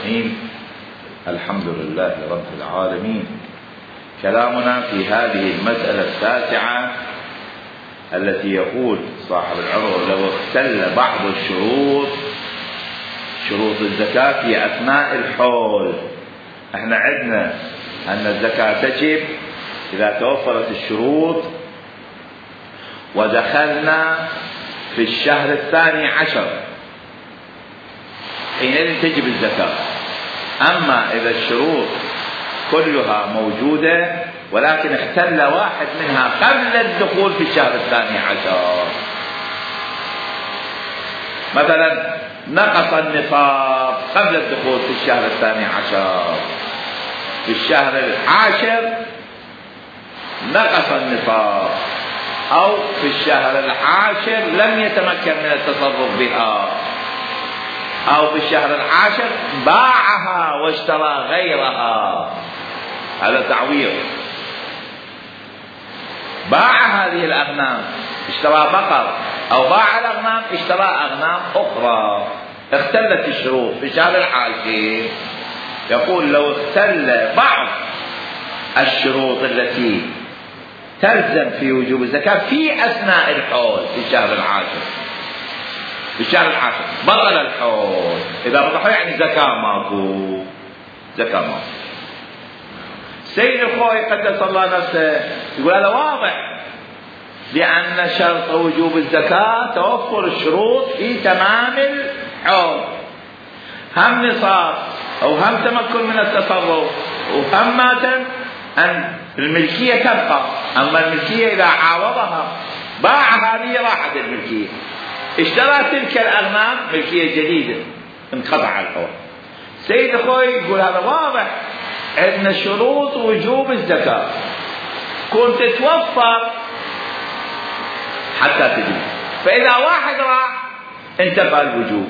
الرحيم. الحمد لله رب العالمين. كلامنا في هذه المسألة التاسعة التي يقول صاحب العروة لو اختل بعض شروط الزكاة في أثناء الحول. احنا عندنا أن الزكاة تجب إذا توفرت الشروط ودخلنا في الشهر 12 حينئذ تجب الزكاة. أما إذا الشروط كلها موجودة ولكن اختل واحد منها قبل الدخول في الشهر 12، مثلا نقص النصاب قبل الدخول في الشهر 12، في الشهر 10 نقص النصاب، أو في الشهر 10 لم يتمكن من التصرف بها، أو في الشهر 10 باعها واشترى غيرها، هذا تعويض. باع هذه الأغنام اشترى بقر، أو باع الأغنام اشترى أغنام أخرى. اختلت الشروط في الشهر 10. يقول لو اختل بعض الشروط التي تلزم في وجوب الزكاة في أثناء الحول في الشهر 10، في الشهر 10 بطل الحول. إذا بطل يعني زكاة ماكو. سيد الخوي قدس الله نفسه يقول هذا واضح، لأن شرط وجوب الزكاة توفر الشروط في تمام الحول، هم نصاب أو هم تمكن من التصرف وهم ماتن أن الملكية تبقى. أما الملكية إذا عاوضها باع هذه راحت الملكية، اشترى تلك الأغنام ملكية جديدة انقطع الحول. سيد أخوي يقول هذا واضح أن شروط وجوب الزكاة كنت تتوفر حتى تجب، فإذا واحد راح انتفى الوجوب.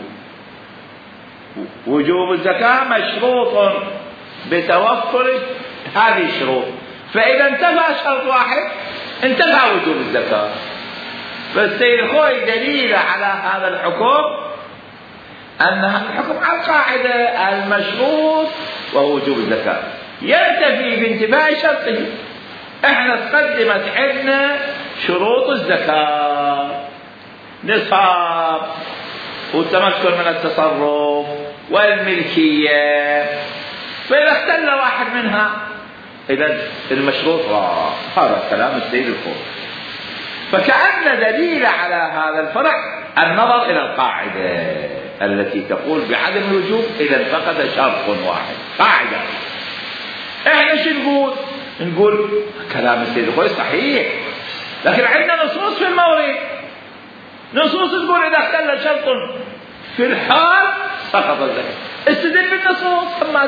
وجوب الزكاة مشروط بتوفر هذه الشروط، فإذا انتفى شرط واحد انتفى وجوب الزكاة. فالسيد الخوي دليل على هذا الحكم أن الحكم على القاعدة المشروط وهو وجوب الزكاة ينتفي بانتفاء شرطه. احنا تقدمت عندنا شروط الزكاة نصاب والتمكن من التصرف والملكية، فإذا اختل واحد منها إذا المشروط راح. هذا كلام السيد الخوي. فكأن دليل على هذا الفرع النظر إلى القاعدة التي تقول بعدم الوجوب إذا انفقد شرط واحد. قاعدة. احنا شو نقول كلام السيد الخوي صحيح، لكن عندنا نصوص في المورد، نصوص تقول إذا اختل شرط في الحال سقط الزكاة. استدل بالنصوص. أما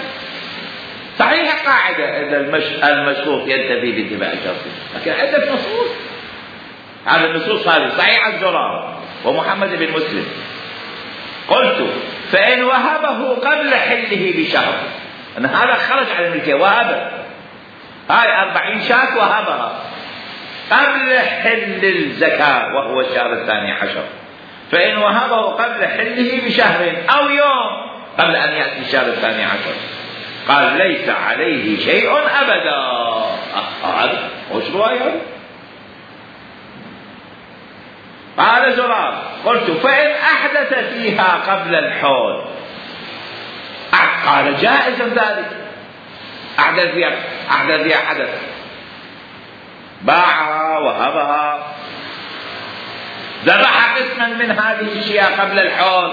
صحيح قاعدة إذا المشروط ينتفي بانتفاء شرطه، لكن عندك نصوص. هذا النصوص هذه صحيح الزرار ومحمد بن مسلم. قلت فإن وهبه قبل حله بشهر، أن هذا خرج على الملكية وهبه، هاي 40 شاة وهبها قبل حل الزكاة وهو الشهر 12. فإن وهبه قبل حله بشهر أو يوم قبل أن يأتي الشهر 12 قال ليس عليه شيء أبدا. هذا وش رواية؟ قال زرار قلت فإن أحدث فيها قبل الحول قال جائز ذلك. أحدث فيها حدث، باعها وهبها، ذبح قسما من هذه الأشياء قبل الحول،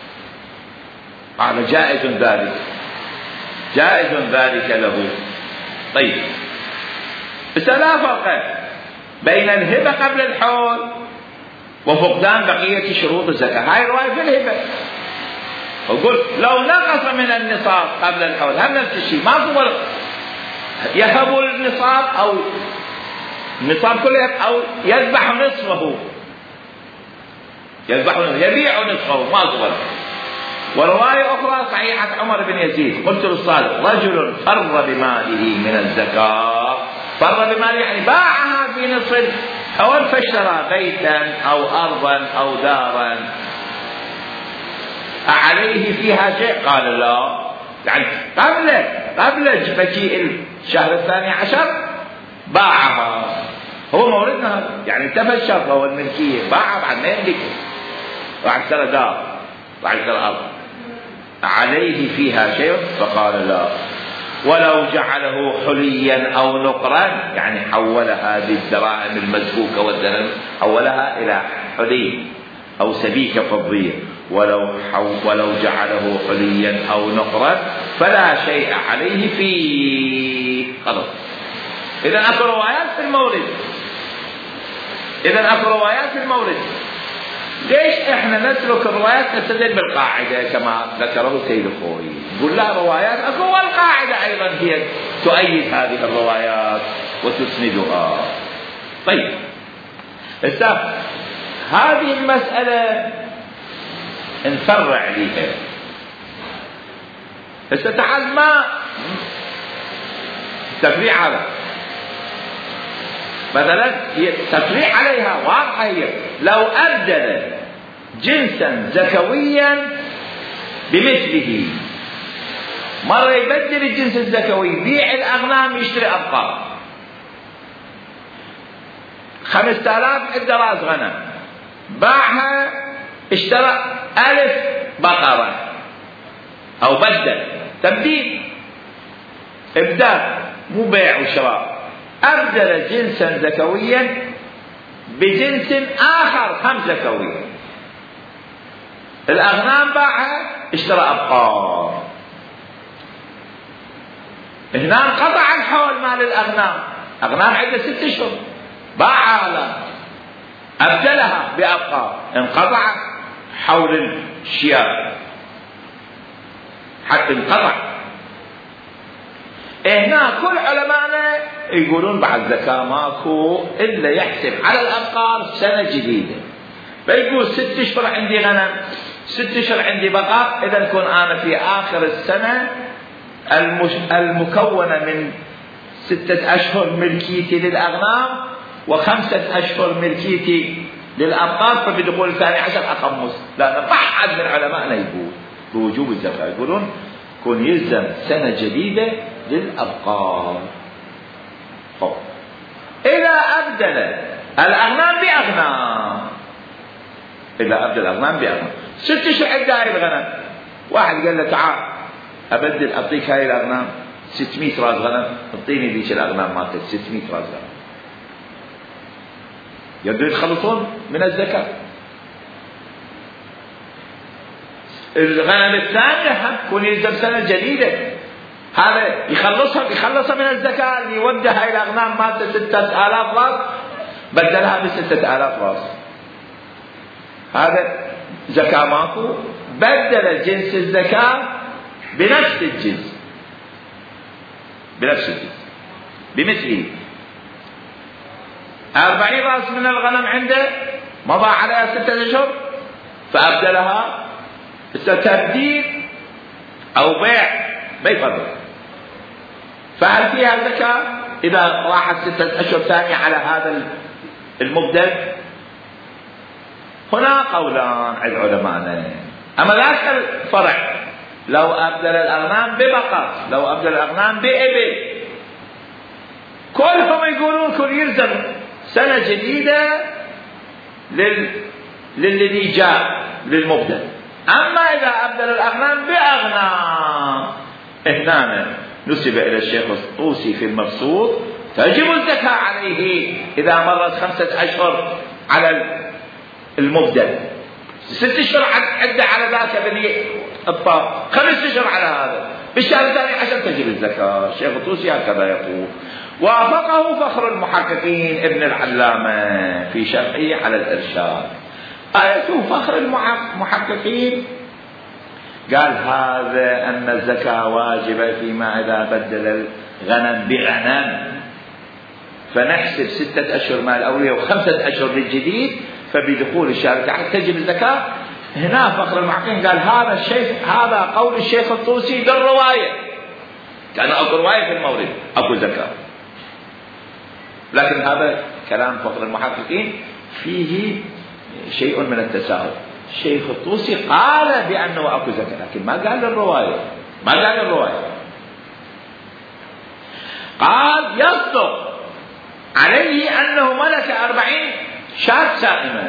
قال جائز ذلك له. طيب بس لا فرق بين الهبة قبل الحول وفقدان بقية شروط الزكاة. هاي رواية في الهبة. وقلت لو نقص من النصاب قبل الحول هم نفس الشيء، ما هو يهب النصاب أو النصاب كله أو يذبح نصفه، يبيع نصفه ما هو. ورواية أخرى صحيحة عمر بن يزيد قلت للصادق رجل فر بماله من الزكاة، فر بماله يعني باعها في نصف الحول فاشترى بيتا أو أرضا أو دارا أعليه فيها شيء؟ قال لا. يعني قبل مجيء الشهر 12 باعها، هو موردنا يعني انتفى الشرط هو الملكية، باعها بعد ما يملكه، بعد اشترى دار، بعد اشترى أرض، عليه فيها شيء؟ فقال لا. ولو جعله حليا أو نقرا، يعني حولها بالدراهم المسبوكة والدرهم حولها إلى حلي أو سبيكة فضية، ولو جعله حليا أو نقرا فلا شيء عليه فيه. خلاص. إذا أكو روايات في المورد. ليش احنا نترك الروايات نستدل بالقاعدة كما ذكره سيد الخوئي؟ نقول لا، روايات اكو، والقاعدة ايضا هي تؤيد هذه الروايات وتسندها. طيب هذه المسألة نفرع لها. تعال ما تفريع هذا مثلا، تفريع عليها واضحة هي. لو أبدل جنسا زكويا بمثله، مرة يبدل الجنس الزكوي، يبيع الأغنام يشتري أبقار، 5000 عنده راس غنم، باعها اشترى 1000 بقرة، أو بدل تبديل، إبدال مو بيع وشراء. أبدل جنسا زكويا بجنس آخر خمس زكوي، الأغنام باعها اشترى أبقار. هنا انقطع الحول مال الأغنام، أغنام عندها 6 أشهر، باعها أبدلها بأبقار، انقطع حول الشياب حتى انقطع. هنا كل علماءنا يقولون بعد زكاة ماكو إلا يحسب على الأبقار سنة جديدة، فيقول 6 أشهر عندي غنم، 6 أشهر عندي بقر، إذا كون أنا في آخر السنة المكونة من 6 أشهر ملكيتي للأغنام و5 أشهر ملكيتي للأبقار، فبدخول 12 أخمس. لا، بعض من علماءنا يقول بوجوب الزكاة، يقولون كون يلزم سنة جديدة للأبقار. إذا أبدل الأغنام بأغنام، 6 أشهر عندها هاي الغنم، واحد قال له تعال أبدل أعطيك هاي الأغنام 600 راس غنم، اعطيني ذيك الأغنام مالتك 600 راس غنم، يبدو يتخلصون من الزكاة. الغنم الثانية كون يلزم سنة جديدة، هذا يخلصها من الزكاة، اللي يودي هاي الأغنام مالته 6000 راس بدلها ب6000 راس، هذا زكاة ماكو. بدل جنس الزكاة بنفس الجنس بمثله. 40 راس من الغنم عنده مضى عليها 6 أشهر، فأبدلها تبديل أو بيع ما يفرق، فهل فيها زكاة إذا راحت 6 أشهر ثانية على هذا المبدل؟ هنا قولان عند علماءنا. أما ذاك الفرع لو أبدل الأغنام ببقر، لو أبدل الأغنام بإبل، كلهم يقولون كل يلزم سنة جديدة للذي جاء للمبدل. أما إذا أبدل الأغنام بأغنام، هنا نسب إلى الشيخ الطوسي في المبسوط تجب الزكاة عليه إذا مرت 5 أشهر على المبدل، 6 أشهر عدة على ذاك بني الطاق، 5 أشهر على هذا، بالشهر الثاني عشان تجب الزكاة. الشيخ الطوسي هكذا يقول. وافقه فخر المحققين ابن العلامة في شرحه على الإرشاد. آية فخر المحققين قال هذا أن الزكاة واجبة فيما إذا بدل الغنم بغنم، فنحسب 6 أشهر مال الأولية و5 أشهر للجديد، فبدخول الشهر الثاني تجب الزكاة. هنا فخر المحققين قال هذا قول الشيخ الطوسي بالرواية، كان أكو رواية في المورد أكو زكاة، لكن هذا كلام فخر المحققين فيه شيء من التساهل، الشيخ الطوسي قال بأنه أكو زكاة، لكن ما قال الرواية، قال يصدق عليه أنه ملك 40 شاة سائمة،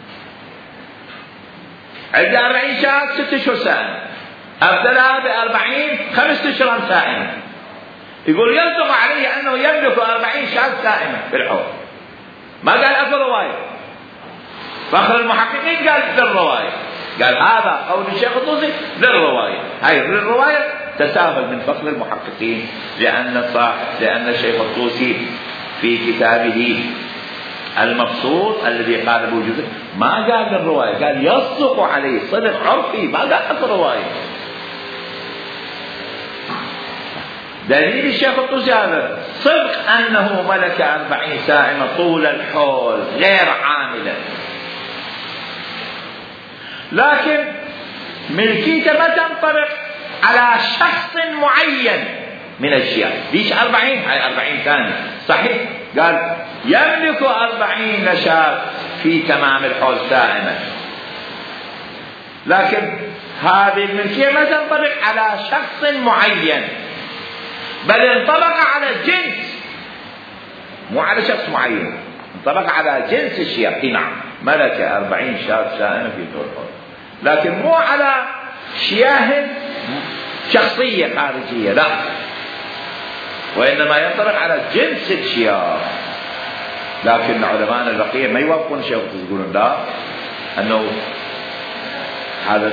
عنده 40 شاة 6 أشهر سائمة، أبدلها ب40 5 أشهر سائمة. يقول يصدق عليه أنه يملك 40 شاة سائمة في الحول. ما قال أكو رواية. فخر المحققين قال للرواية، قال هذا قول الشيخ الطوسي للرواية، هاي للرواية تساهل من فخر المحققين، لأن الشيخ الطوسي في كتابه المبسوط الذي قال بوجوده ما قال للرواية، قال يصدق عليه صدق عرفي، ما قال أكو رواية. دليل الشيخ الطوسي هذا صدق أنه ملك 40 سائمة طول الحول غير عاملة، لكن ملكيته ما تنطبق على شخص معين من الشيعة. ليش 40؟ هاي 40 ثاني صحيح، قال يملك 40 نشاط في تمام الحول سائمة، لكن هذه الملكية ما تنطبق على شخص معين، بل انطبق على جنس، مو على شخص معين، انطبق على جنس الشيعة. نعم ملك 40 شاة سائمة في طول الحول، لكن مو على شياه شخصية خارجية، لا، وإنما ينطبق على جنس الشياه. لكن علماء البقية ما يوافقون الشيخ، يقولون لا، أنه هذا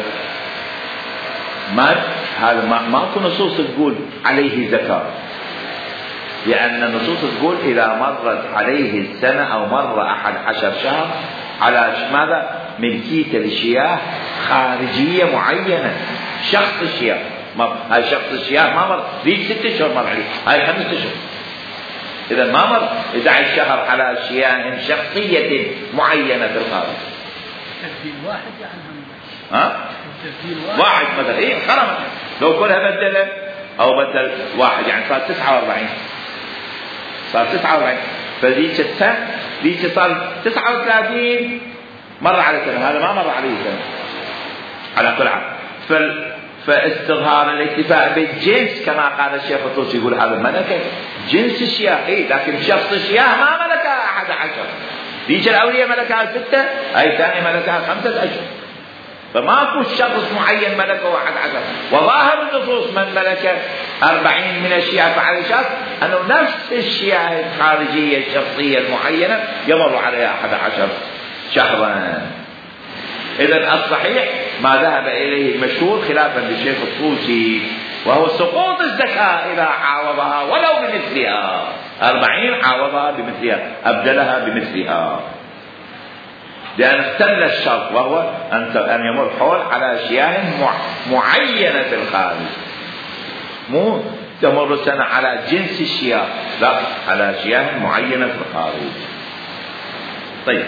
ماكو نصوص تقول عليه زكاة، لأن النصوص تقول إذا مرت عليه السنة أو مر 11 شهر على ماذا؟ ملكية الشياه خارجية معينة، شخص الشياه، هاي شخص الشياه ما مر ليش 6 أشهر مر عليه، هاي 5 أشهر، إذا ما مر 11 شهر على شياه شخصية معينة في الخارج. تبديل واحد يعني تبديل واحد مثلا، إيه خرمت لو كلها بدل أو بدل واحد يعني صار 49، صار 49، فذيك السنة ذيك صار 39 مر على سنة، هذا ما مر عليه سنة على كل عام. فاستظهار الاكتفاء بالجنس كما قال الشيخ الطوسي، يقول هذا ملك جنس الشياه، لكن شخص الشياه ما ملكها 11، ذيك الأولية ملكها 6، أي الثانية ملكها 5 أشهر، فماكو شخص معين ملكه 11. وظاهر النصوص من ملك 40 من الشيعة فعليشات أنه نفس الشيعة الخارجية الشخصية المعينة يمر عليها 11 شهرا. إذن الصحيح ما ذهب إليه المشهور خلافا للشيخ الطوسي، وهو سقوط الزكاة إذا عاوضها ولو بمثلها، 40 عاوضها بمثلها، أبدلها بمثلها، لأن اختل الشرط وهو أن يمر حول على شياه معينة في الخارج، مو تمر سنة على جنس الشياه، لا، على شياه معينة في الخارج. طيب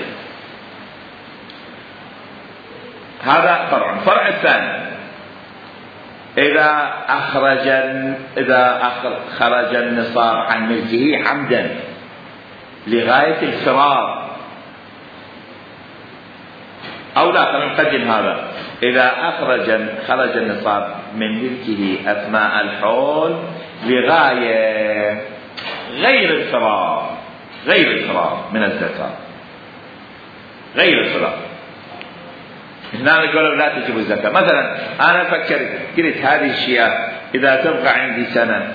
هذا فرع الثاني، إذا خرج النصاب عن ملكه عمدا لغاية الفرار، أو لا، خلينا نقدم هذا، إذا خرج النصاب من ملكه أثناء الحول لغاية غير الفرار من الزكاة، غير الفرار، هنا نقول لا تجب الزكاة. مثلا أنا قلت هذه الشياه إذا تبقى عندي سنة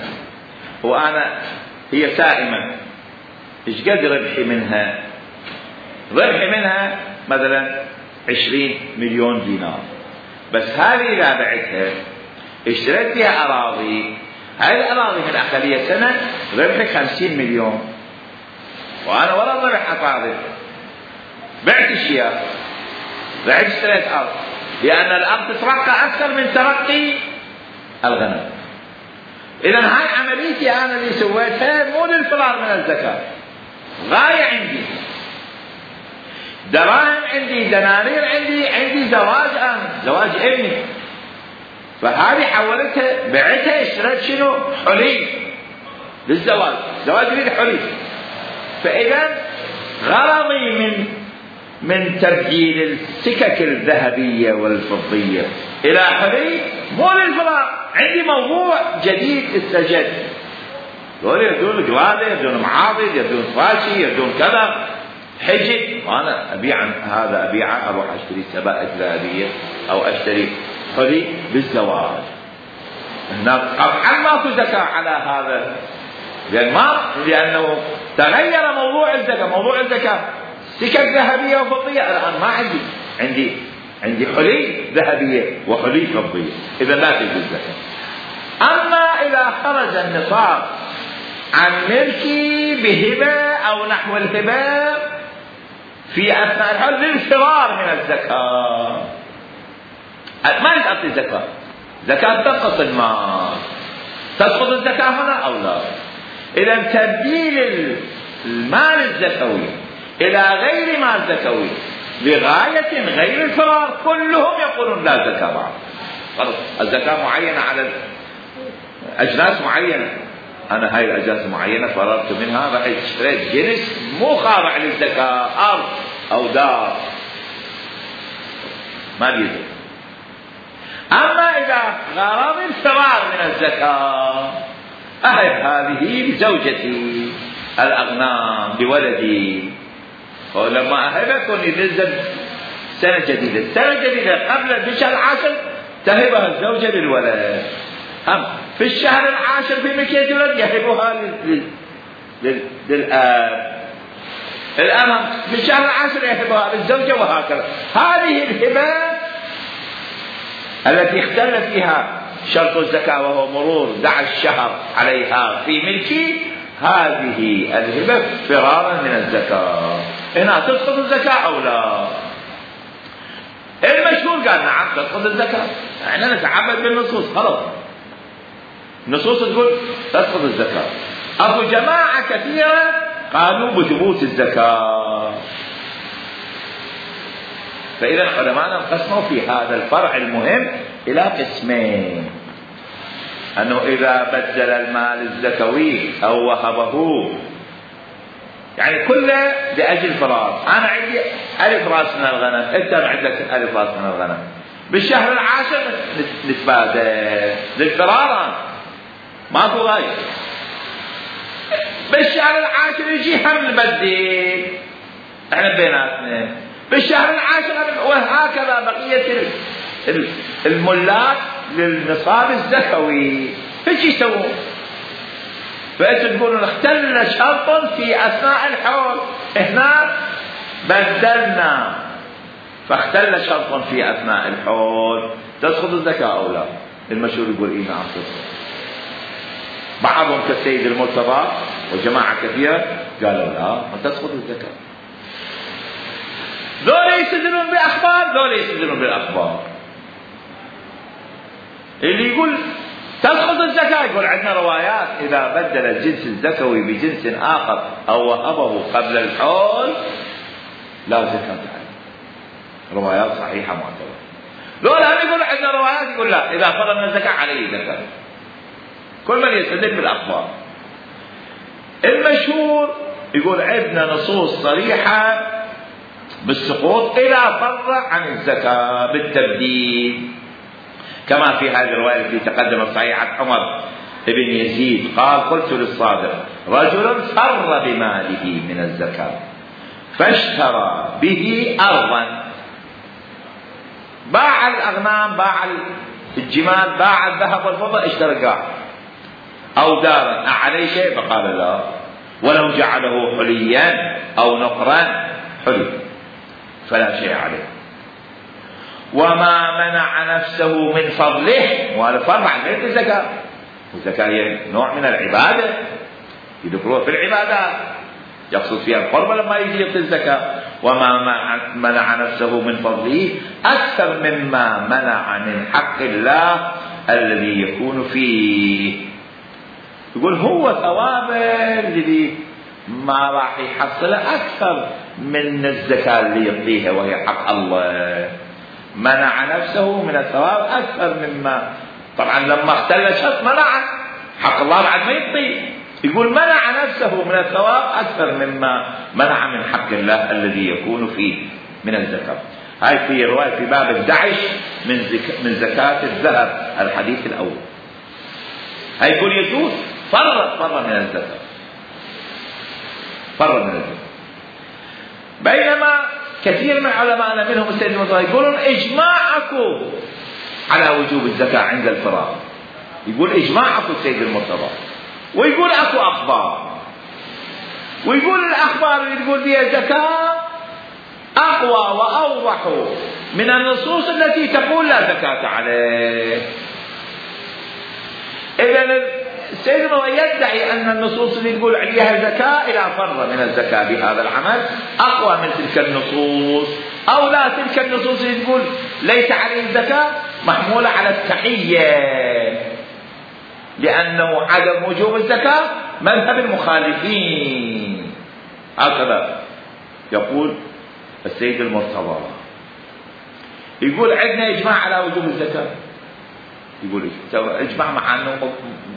هي سائمة، إيش قد ربحي منها؟ ربحي منها مثلا 20 مليون دينار، بس هذه إذا بعتها اشتريت فيها أراضي، هذه الأراضي من أقلية سنة ربحي 50 مليون، وأنا ولا ربح أطارد، بعت الشياه، بعد اشتريت أرض، لأن الأرض تترقى أكثر من ترقي الغنم. إذن هاي عمليتي أنا اللي سويتها مو للفرار من الزكاة، غاية عندي، دراهم عندي، دنانير عندي زواج ابني، فهذه حولتها، بعتها، اشتريت شنو؟ حلي للزواج، زواج يريد حلي. فإذا غرضي من من تبديل السكك الذهبية والفضية إلى حلي مو للفراغ، عندي موضوع جديد استجد. دول يبدون جوادة، يبدون معاضد، يبدون فاشي، يبدون كذا حجي، وأنا أبيع هذا أبيعه، أروح أشتري سبائك ذهبية أو أشتري حلي بالزواج. هناك طبعا ماكو زكاة على هذا، لأنه تغير موضوع الزكاة. موضوع الزكاة سكك ذهبية وفضية، الآن ما عندي حلي ذهبية وحلي فضية، إذا لا تجوز الزكاة. أما إذا خرج النصاب عن ملكي بهبة أو نحو الهبة في أثناء الحول للفرار من الزكاة، ما تعطي زكاة، زكاة تنقص المال، تسقط الزكاة هنا أو لا. إذا تبديل المال الزكوي إلى غير مال زكوي لغاية غير الفرار كلهم يقولون لا زكاة بعد. خلاص الزكاة معينة على أجناس معينة، أنا هاي الأجناس معينة فررت منها، راح اشتريت جنس مو خاضع للزكاة، أرض أو دار ما بيزكى. أما إذا غرض الفرار من الزكاة، أهب هذه لزوجتي الأغنام لولدي، ولما أهبكم ينزل سنة جديدة، السنة الجديدة قبل الشهر العاشر تهبها الزوجة للولد، في الشهر العاشر في ملكية الولد يهبها للآب، الآن في الشهر العاشر يهبها للزوجة، وهكذا. هذه الهبة التي اختل فيها شرط الزكاة وهو مرور 11 شهر عليها في ملكي، هذه الهبة فرارا من الزكاة. هنا تسقط الزكاة أو لا؟ المشهور قال نعم تسقط الزكاة، احنا نتعبد بالنصوص، خلاص النصوص تقول تسقط الزكاة. أبو جماعة كثيرة قالوا بثبوت الزكاة. فإذا علماءنا انقسموا في هذا الفرع المهم إلى قسمين، أنه إذا بدل المال الزكوي أو وهبه، يعني كله لأجل فرار، أنا عندي 1000 رأس من الغنم، أنت عندك 1000 رأس من الغنم، بالشهر العاشر نتبادل للفرار، ماكو غاية. بالشهر العاشر يجي هم نبدل احنا بيناتنا، بالشهر العاشر، وهكذا بقية الملاك للنصاب الزكوي. فايش يسوون؟ فأنتم تقولون اختل شرط في أثناء الحول، هنا بدلنا فاختل شرط في أثناء الحول، تسقط الزكاة أو لا؟ المشهور يقول إيه نعم تسقط. بعضهم كالسيد المرتضى وجماعة كثيرة قالوا لا ما تسقط الزكاة. ذول يستدلون بأخبار، ذول يستدلون بالأخبار. اللي يقول تسقط الزكاة يقول عندنا روايات إذا بدل الجنس الزكوي بجنس آخر أو وهبه قبل الحول لا زكاة عليه، روايات صحيحة معتبرة. ذول هم يقول عندنا روايات يقول لا إذا فرضنا الزكاة عليه زكاة. كل من يستدل بالأخبار. المشهور يقول عندنا نصوص صريحة بالسقوط إذا فر عن الزكاة بالتبديل، كما في هذه الرواية التي تقدمت صحيحة عمر بن يزيد قال قلت للصادق رجل فر بماله من الزكاة فاشترى به أرضا، باع الأغنام، باع الجمال، باع الذهب والفضة، اشترى قاع أو دارا، أعليه شيء؟ فقال لا، ولو جعله حليا أو نقرا حلي فلا شيء عليه. وما منع نفسه من فضله، وهذا فرع غير الزكاة، الزكاة هي نوع من العبادة يدخلوها في العبادات، يقصد فيها القربة لما يجي يعطي الزكاة. وما منع نفسه من فضله أكثر مما منع من حق الله الذي يكون فيه. يقول هو ثوابه الذي ما راح يحصله أكثر من الزكاة اللي يعطيها وهي حق الله. منع نفسه من الثواب أكثر مما، طبعا لما اختل شرط منع حق الله بعد ما يعطي، يقول منع نفسه من الثواب أكثر مما منع من حق الله الذي يكون فيه. من الزكاة. هاي في رواية في باب 11 من زكاة الذهب الحديث الأول. هاي يقول يجوز فرّ من الزكاة، فرّ من الزكاة. بينما كثير من علماءنا منهم السيد المرتضى يقولون إجماعكم على وجوب الزكاة عند الفراغ. يقول إجماعكم السيد المرتضى، ويقول أكو أخبار، ويقول الأخبار اللي تقول فيها زكاة أقوى وأوضح من النصوص التي تقول لا زكاة عليه. إذن السيد المرتضى يدعي أن النصوص اللي تقول عليها زكاة إلى فرّ من الزكاة بهذا العمل أقوى من تلك النصوص، أو لا تلك النصوص اللي تقول ليس عليه الزكاة محمولة على التحية، لأنه عدم وجوب الزكاة مذهب المخالفين. هكذا يقول السيد المرتضى. يقول عندنا إجماع على وجوب الزكاة، يقول إجماع مع أنه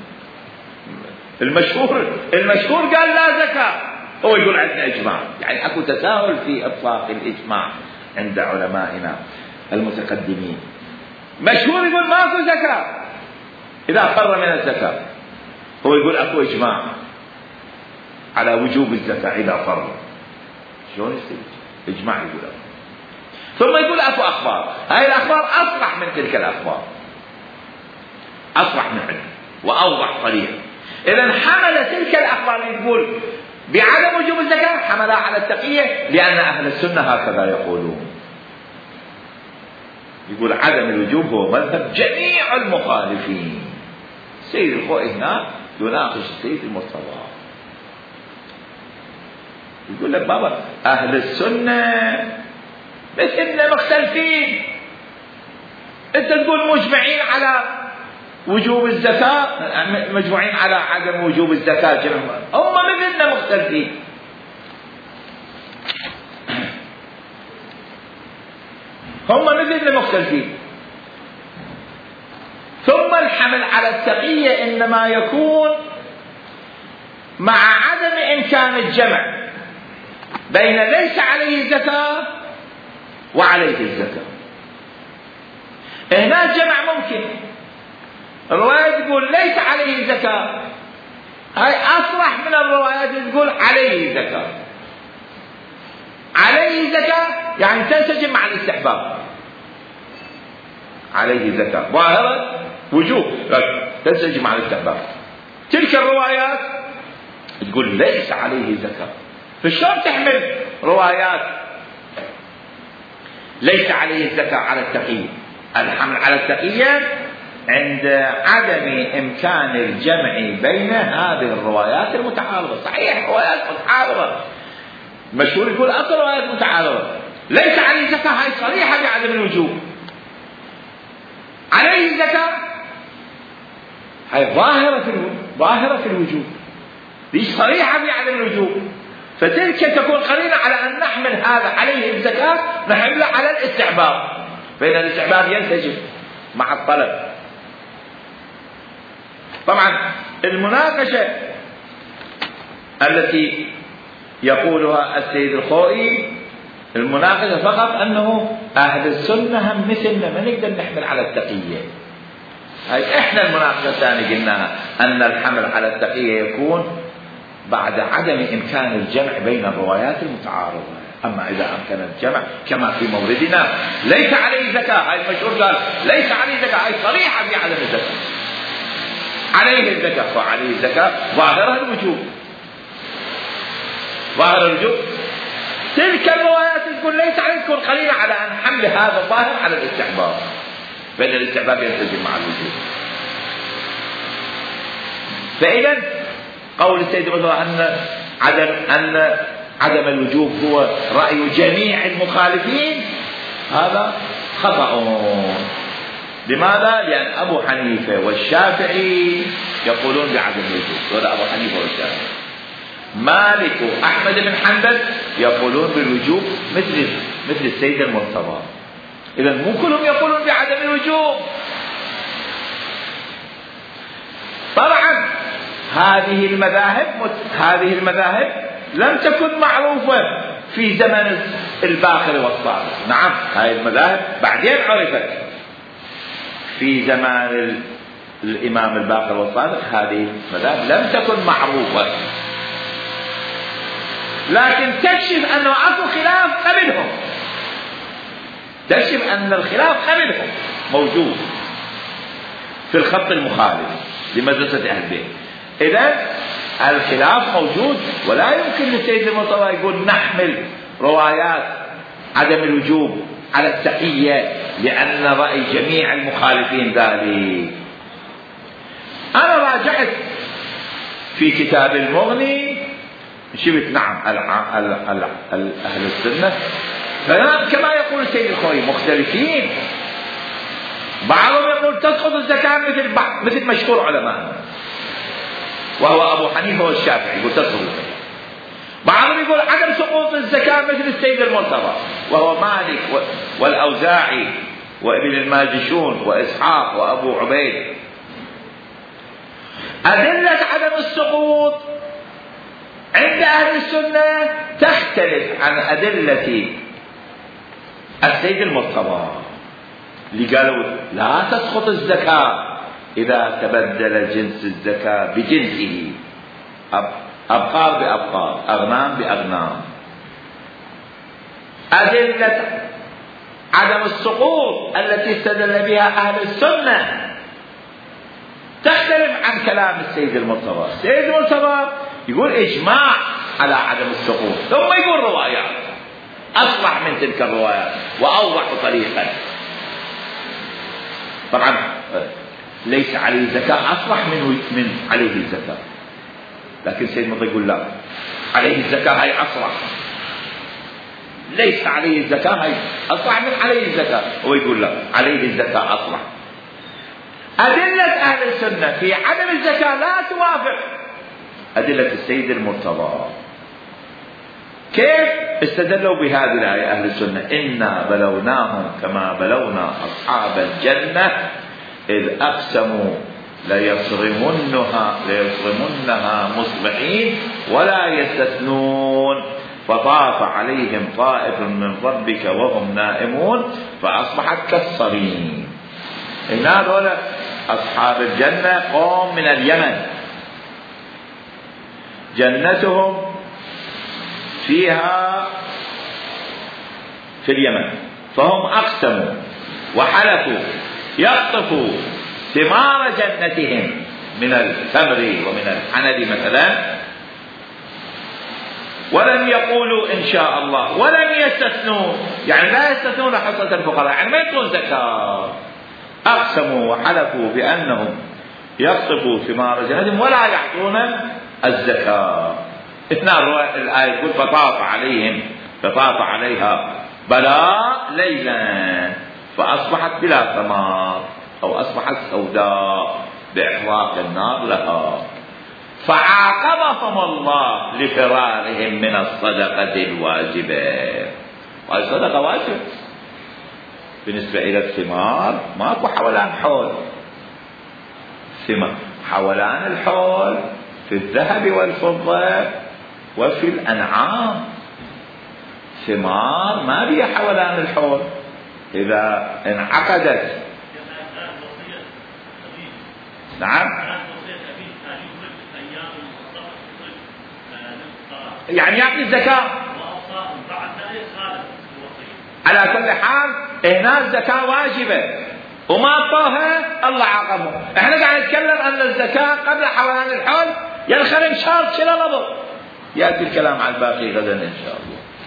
المشهور قال لا زكاة، هو يقول عندنا إجماع. يعني أكو تساهل في إطلاق الإجماع عند علمائنا المتقدمين. مشهور يقول ماكو زكاة إذا فرّ من الزكاة، هو يقول أكو إجماع على وجوب الزكاة إذا فرّ. شلون يصير إجماع؟ يقول أكو. ثم يقول أكو أخبار، هاي الأخبار أصرح من تلك الأخبار، أصرح من عنده وأوضح صريح. إذن حمل تلك الأخبار اللي تقول بعدم وجوب الزكاة حملها على التقية، لأن أهل السنة هكذا يقولون. يقول عدم الوجوب هو مذهب جميع المخالفين. السيد الخوئي هنا يناقش السيد المرتضى، يقول لك بابا أهل السنة مثلنا مختلفين، أنت تقول مجمعين على وجوب الزكاة، مجموعين على عدم وجوب الزكاة، هم مثلنا مختلفين. هم مثلنا مختلفين. ثم الحمل على التقية إنما يكون مع عدم إمكان الجمع بين ليس عليه زكاة وعليه الزكاة. هنا الجمع ممكن. الرواية تقول ليس عليه زكاة، هاي أصرح من الروايات تقول عليه زكاة. عليه زكاة يعني تنسجم مع الاستحباب، عليه زكاة ظاهرة وجوب تنسجم مع الاستحباب. تلك الروايات تقول ليس عليه زكاة، فشلون تحمل روايات ليس عليه زكاة على التقية؟ الحمل على التقية عند عدم إمكان الجمع بين هذه الروايات المتعارضة. صحيح روايات متعارضة، مشهور يقول أصل روايات متعارضة. ليس عليه زكاة هاي صريحة بعدم الوجوب، عليه زكاة هاي ظاهرة في الوجوب، دي صريحة بعدم الوجوب. فتلك تكون قرينة على أن نحمل هذا عليه الزكاة نحمله على الاستحباب، فإن الاستحباب ينسجم مع الطلب. طبعا المناقشة التي يقولها السيد الخوئي المناقشة فقط أنه أهل السنة هم مثلنا ما نقدر نحمل على التقية. هاي إحنا المناقشة الثانية قلناها أن الحمل على التقية يكون بعد عدم إمكان الجمع بين الروايات المتعارضة. أما إذا أمكن الجمع كما في موردنا ليس عليه زكاة، هاي المشهور قال ليس عليه زكاة، هاي صريحة بعدم الزكاة. عليه الزكاة وعليه الزكاة ظاهرها الوجوب، ظاهر الوجوب. تلك الروايات تقول ليس عليه، تكون قليلة على أن حمل هذا الظاهر على الاستحباب، فإن الاستحباب ينسجم مع الوجوب. فإذا قول السيد المرتضى أن عدم الوجوب هو رأي جميع المخالفين هذا خطأ. لماذا؟ لأن أبو حنيفة والشافعي يقولون بعدم الوجوب، ولا أبو حنيفة والشافعي. مالك وأحمد بن حنبل يقولون بالوجوب مثل السيد المرتضى. إذا مو كلهم يقولون بعدم الوجوب. طبعا هذه المذاهب لم تكن معروفة في زمن الباقر والصادق. نعم هاي المذاهب بعدين عرفت في زمان الإمام الباقر والصادق، هذه المذاهب لم تكن معروفة، لكن تكشف أنه أكو خلاف قبلهم، تكشف أن الخلاف قبلهم موجود في الخط المخالف لمدرسة أهل البيت. إذن الخلاف موجود، ولا يمكن للسيد المرتضى يقول نحمل روايات عدم الوجوب على التقية لأن رأي جميع المخالفين ذلك. أنا راجعت في كتاب المغني شفت نعم أهل السنة كما يقول السيد الخوئي مختلفين، بعضهم يقول تسقط الزكاة مثل مشهور علماء وهو أبو حنيفة والشافعي يقول تسقط الزكاة، بعضهم يقول عدم سقوط الزكاة مثل السيد المرتضى وهو مالك والأوزاعي وابن الماجشون وإسحاق وأبو عبيد. أدلة عدم السقوط عند أهل السنة تختلف عن أدلة السيد المرتضى اللي قالوا لا تسقط الزكاة إذا تبدل جنس الزكاة بجنسه، أبقار بأبقار، أغنام بأغنام. أدلة عدم السقوط التي استدل بها أهل السنة تختلف عن كلام السيد المرتضى. السيد المرتضى يقول إجماع على عدم السقوط، ثم يقول روايات أصلح من تلك الروايات وأوضح طريقا. طبعا ليس عليه زكاة أصلح من عليه الزكاة، لكن السيد المرتضى يقول لا، عليه الزكاة هي أصلح، ليس عليه الزكاة هي أصلح من عليه الزكاة، هو يقول لا، عليه الزكاة أصلح. أدلة أهل السنة في عدم الزكاة لا توافق أدلة السيد المرتضى. كيف استدلوا بهذه الآية أهل السنة؟ إنا بلوناهم كما بلونا أصحاب الجنة إذ أقسموا ليصرمنها مصبحين ولا يستثنون فطاف عليهم طائف من ربك وهم نائمون فأصبحت كالصريم. هنا هذول أصحاب الجنة قوم من اليمن، جنتهم فيها في اليمن، فهم أقسموا وحلفوا يقطفوا ثمار جنتهم من التمر ومن الحنب مثلا، ولم يقولوا إن شاء الله، ولم يستثنوا، يعني لا يستثنون حصة الفقراء، يعني ما يعطون زكاة. أقسموا وحلفوا بأنهم يقطفوا ثمار جنتهم ولا يعطون الزكاة. الآية تقول فطاف عليها بلاء ليلا فأصبحت بلا ثمار أو أصبحت سوداء بإحراق النار لها، فعاقبهم الله لفرارهم من الصدقة الواجبة. والصدقة واجب بالنسبة إلى الثمار، ماكو حولان حول، حولان الحول في الذهب والفضة وفي الأنعام، ثمار ما بيها حولان الحول. إذا انعقدت نعم يعني يعطي الزكاة. على كل حال هنا الزكاة واجبة وما أعطوها الله عاقبهم. احنا قاعد نتكلم أن الزكاة قبل حولان الحول ينخرم شرط شلا لبط، يأتي الكلام عن الباقي غدا إن شاء الله.